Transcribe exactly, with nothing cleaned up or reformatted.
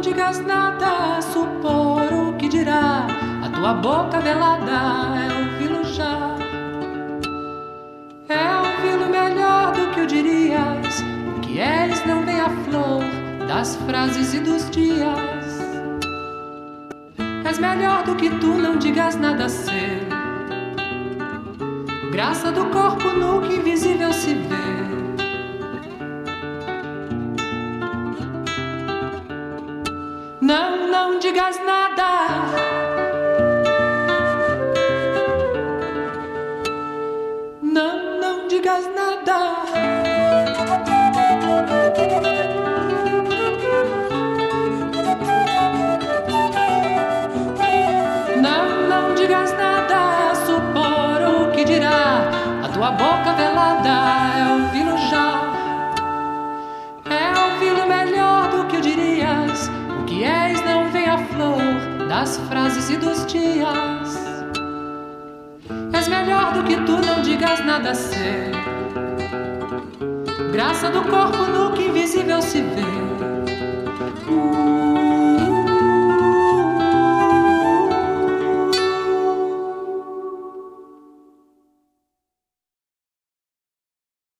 digas nada, supor o que dirá. A tua boca velada é ouvi-lo já. É ouvi-lo melhor do que o dirias. O que és não vem à flor das frases e dos dias. És melhor do que tu, não digas nada ser. Graça do corpo nu que invisível se vê. Não, não digas nada. Não, não digas nada. Não, não digas nada. Supor o que dirá. A tua boca velada é ouvi-lo já. É ouvi-lo melhor do que o dirias. O que és não vem à flor das frases e dos dias. És melhor do que tu, não digas nada a ser. Graça do corpo nu que invisível se vê.